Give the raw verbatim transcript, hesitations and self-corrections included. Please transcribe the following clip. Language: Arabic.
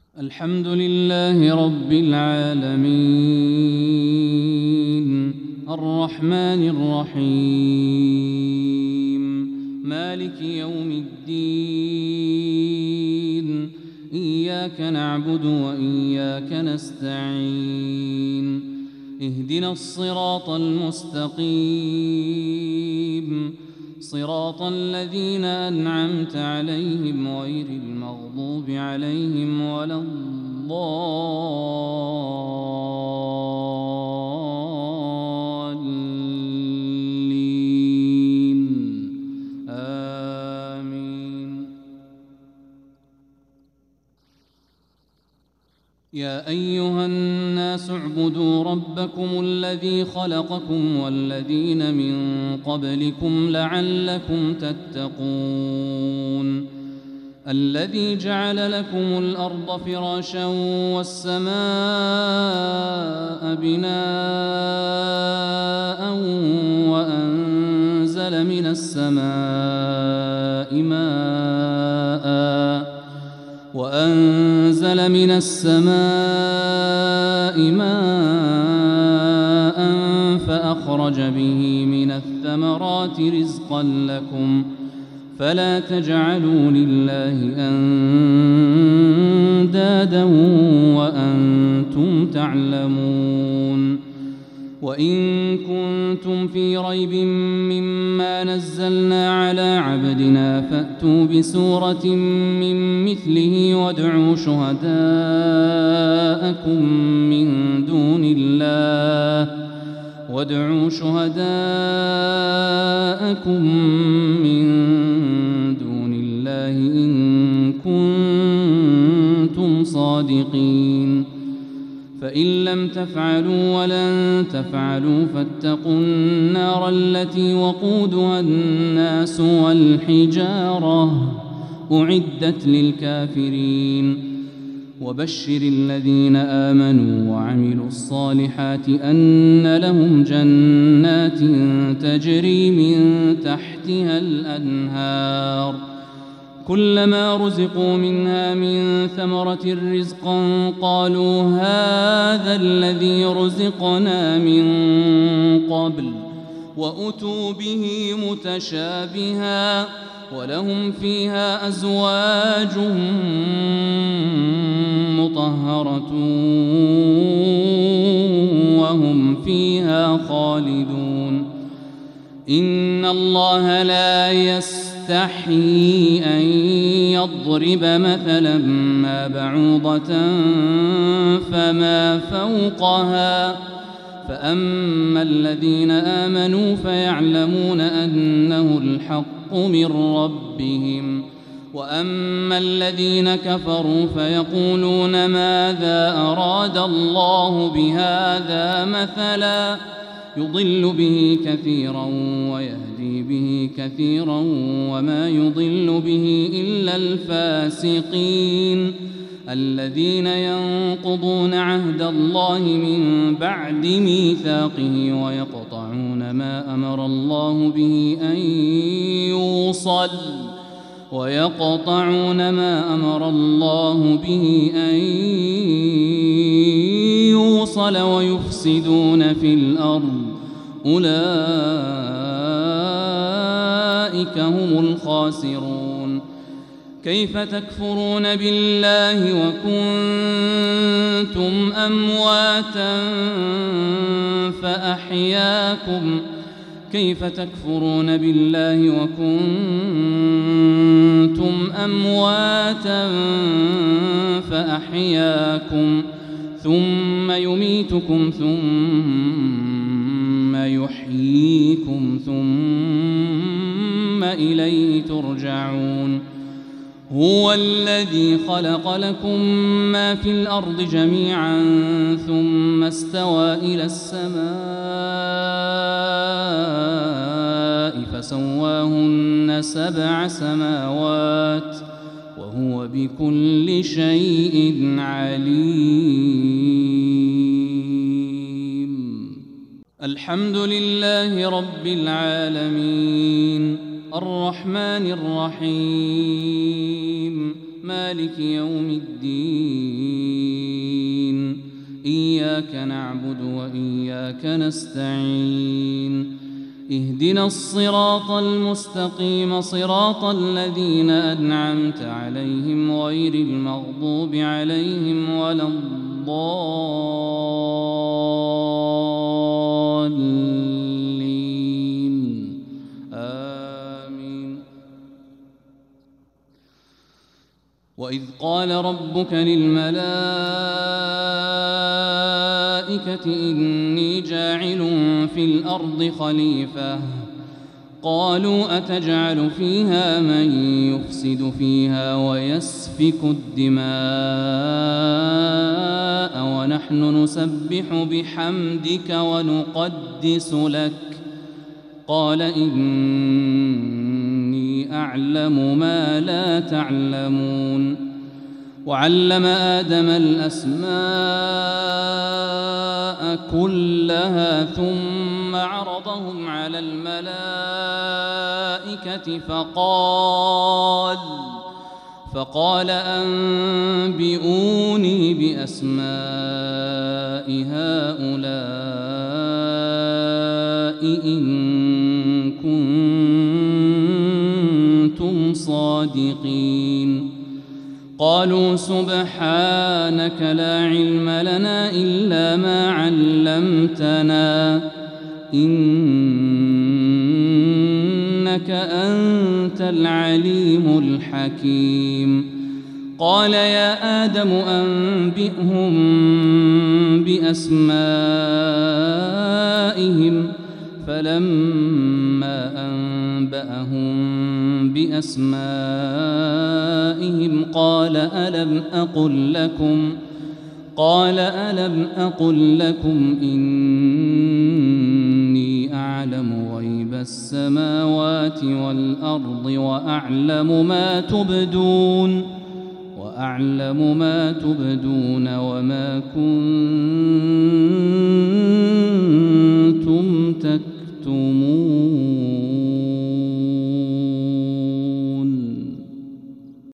الحمد لله رب العالمين الرحمن الرحيم مالك يوم الدين إياك نعبد وإياك نستعين اهدنا الصراط المستقيم صراط الذين أنعمت عليهم غير المغضوب عليهم ولا الضالين آمين. يا أيها الناس اعبدوا ربكم الذي خلقكم والذين من قبلكم لعلكم تتقون الذي جعل لكم الأرض فراشا والسماء بناء وأنزل من السماء ماء وأنزل من السماء ماء فأخرج به من الثمرات رزقا لكم فلا تجعلوا لله أندادا وأنتم تعلمون. وإن كنتم في ريب مما نزلنا على عبدنا فأتوا بسورة من مثله وادعوا شهداءكم من دون الله وادعوا شهداءكم من دون الله إن كنتم صادقين فإن لم تفعلوا ولن تفعلوا فاتقوا النار التي وقودها الناس والحجارة أعدت للكافرين. وبشر الذين آمنوا وعملوا الصالحات أن لهم جنات تجري من تحتها الأنهار كلما رزقوا منها من ثمرة رزقا قالوا هذا الذي رزقنا من قبل وأتوا به متشابها ولهم فيها أزواج مطهرة وهم فيها خالدون. إن الله لا يستحيي أن يضرب مثلا ما بعوضة فما فوقها فأما الذين آمنوا فيعلمون أنه الحق من ربهم وأما الذين كفروا فيقولون ماذا أراد الله بهذا مثلا يضل به كثيرا ويهدي به كثيرا وما يضل به إلا الفاسقين الذين ينقضون عهد الله من بعد ميثاقه ويقطعون ما أمر الله به أن يوصل ويقطعون ما أمر الله به أن يوصل ويفسدون في الأرض أولئك هم الخاسرون. كيف تكفرون بالله وكنتم أمواتا فأحياكم كيف تكفرون بالله وكنتم أمواتا فأحياكم ثم يميتكم ثم يحييكم ثم إليه ترجعون. هو الذي خلق لكم ما في الأرض جميعا ثم استوى إلى السماء فسواهن سبع سماوات وهو بكل شيء عليم. الحمد لله رب العالمين الرحمن الرحيم مالك يوم الدين إياك نعبد وإياك نستعين اهدنا الصراط المستقيم صراط الذين أنعمت عليهم غير المغضوب عليهم ولا الضالين آمين. وإذ قال ربك للملائكة إني جاعل في الأرض خليفة قالوا أتجعل فيها من يفسد فيها ويسفك الدماء ونحن نسبح بحمدك ونقدس لك قال إني أعلم ما لا تعلمون. وعلم آدم الأسماء كلها ثم عرضهم على الملائكة فقال فقال أنبئوني بأسماء هؤلاء إن كنتم صادقين. قالوا سبحانك لا علم لنا إلا ما علمتنا إنك أنت العليم الحكيم. قال يا آدم أنبئهم بأسمائهم فلما أنبأهم بأسمائهم قال ألم أقل لكم قال ألم أقل لكم إني أعلم غيب السماوات والأرض وأعلم ما تبدون وأعلم ما تبدون وما كنتم